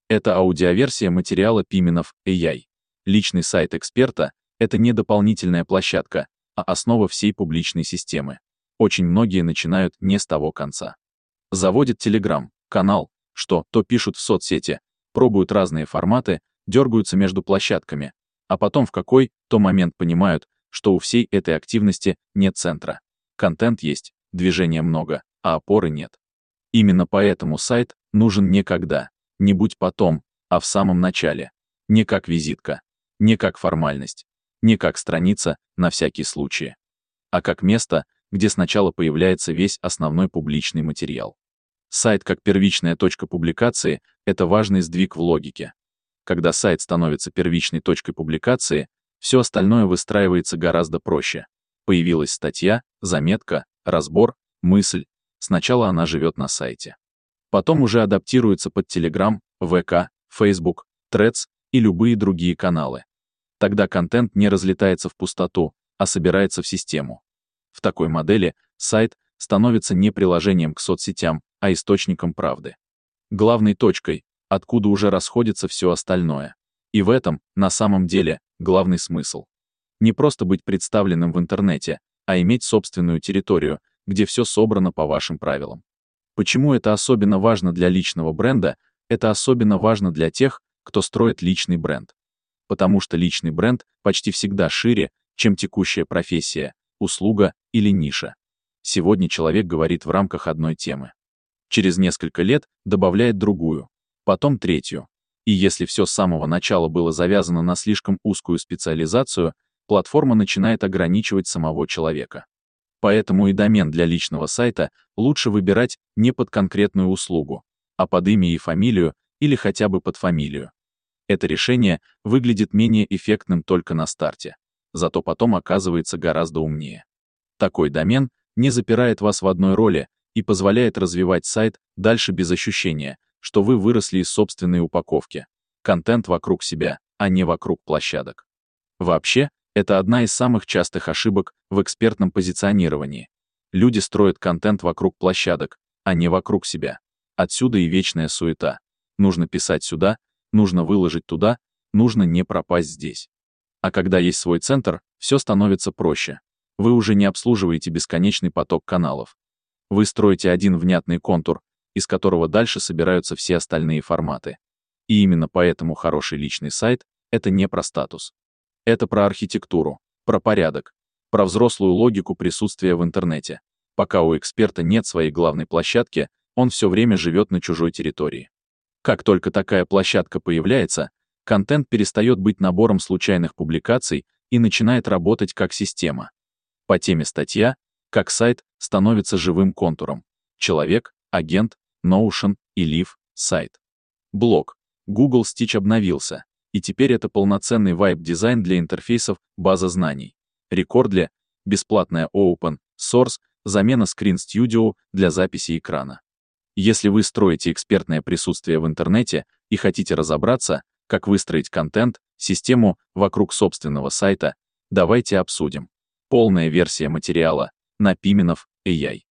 Это аудиоверсия материала Pimenov AI. Личный сайт эксперта — это не дополнительная площадка, а основа всей публичной системы. Очень многие начинают не с того конца. Заводят Telegram-канал, то пишут в соцсети, пробуют разные форматы, дергаются между площадками, а потом в какой-то момент понимают, что у всей этой активности нет центра. Контент есть, движения много, а опоры нет. Именно поэтому сайт нужен не когда-нибудь потом, а в самом начале. Не как визитка, не как формальность, не как страница на всякий случай, а как место, где сначала появляется весь основной публичный материал. Сайт как первичная точка публикации — это важный сдвиг в логике. Когда сайт становится первичной точкой публикации, все остальное выстраивается гораздо проще. Появилась статья, заметка, разбор, мысль. Сначала она живет на сайте. Потом уже адаптируется под Telegram, ВК, Facebook, Threads и любые другие каналы. Тогда контент не разлетается в пустоту, а собирается в систему. В такой модели сайт становится не приложением к соцсетям, а источником правды. Главной точкой, откуда уже расходится все остальное. И в этом, на самом деле, главный смысл. Не просто быть представленным в интернете, а иметь собственную территорию, где все собрано по вашим правилам. Почему это особенно важно для личного бренда? Это особенно важно для тех, кто строит личный бренд. Потому что личный бренд почти всегда шире, чем текущая профессия, услуга или ниша. Сегодня человек говорит в рамках одной темы. Через несколько лет добавляет другую, потом третью. И если все с самого начала было завязано на слишком узкую специализацию, платформа начинает ограничивать самого человека. Поэтому и домен для личного сайта лучше выбирать не под конкретную услугу, а под имя и фамилию или хотя бы под фамилию. Это решение выглядит менее эффектным только на старте, зато потом оказывается гораздо умнее. Такой домен не запирает вас в одной роли и позволяет развивать сайт дальше без ощущения, что вы выросли из собственной упаковки. Контент вокруг себя, а не вокруг площадок. Вообще, это одна из самых частых ошибок в экспертном позиционировании. Люди строят контент вокруг площадок, а не вокруг себя. Отсюда и вечная суета. Нужно писать сюда, нужно выложить туда, нужно не пропасть здесь. А когда есть свой центр, все становится проще. Вы уже не обслуживаете бесконечный поток каналов. Вы строите один внятный контур, из которого дальше собираются все остальные форматы. И именно поэтому хороший личный сайт — это не про статус. Это про архитектуру, про порядок, про взрослую логику присутствия в интернете. Пока у эксперта нет своей главной площадки, он все время живет на чужой территории. Как только такая площадка появляется, контент перестает быть набором случайных публикаций и начинает работать как система. По теме статья, как сайт, становится живым контуром. Человек, агент, Notion и Leaf — сайт. Блог. Google Stitch обновился, и теперь это полноценный вайб-дизайн для интерфейсов, база знаний. Recordly — бесплатная open source, замена Screen Studio для записи экрана. Если вы строите экспертное присутствие в интернете и хотите разобраться, как выстроить контент, систему вокруг собственного сайта, давайте обсудим. Полная версия материала на Pimenov AI.